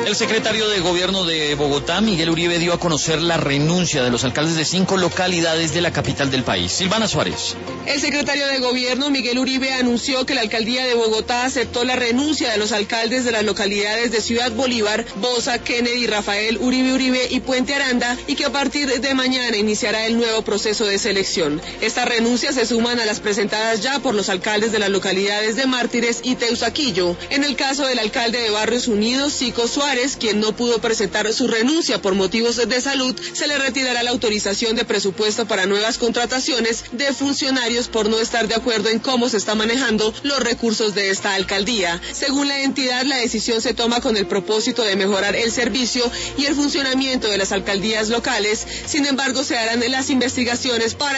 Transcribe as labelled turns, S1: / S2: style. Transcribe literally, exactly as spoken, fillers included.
S1: El secretario de Gobierno de Bogotá, Miguel Uribe, dio a conocer la renuncia de los alcaldes de cinco localidades de la capital del país. Silvana Suárez.
S2: El secretario de Gobierno, Miguel Uribe, anunció que la alcaldía de Bogotá aceptó la renuncia de los alcaldes de las localidades de Ciudad Bolívar, Bosa, Kennedy, Rafael, Uribe Uribe y Puente Aranda, y que a partir de mañana iniciará el nuevo proceso de selección. Estas renuncias se suman a las presentadas ya por los alcaldes de las localidades de Mártires y Teusaquillo. En el caso del alcalde de Barrios Unidos, Sico Suárez, quien no pudo presentar su renuncia por motivos de salud, se le retirará la autorización de presupuesto para nuevas contrataciones de funcionarios por no estar de acuerdo en cómo se están manejando los recursos de esta alcaldía. Según la entidad, la decisión se toma con el propósito de mejorar el servicio y el funcionamiento de las alcaldías locales. Sin embargo, se harán las investigaciones para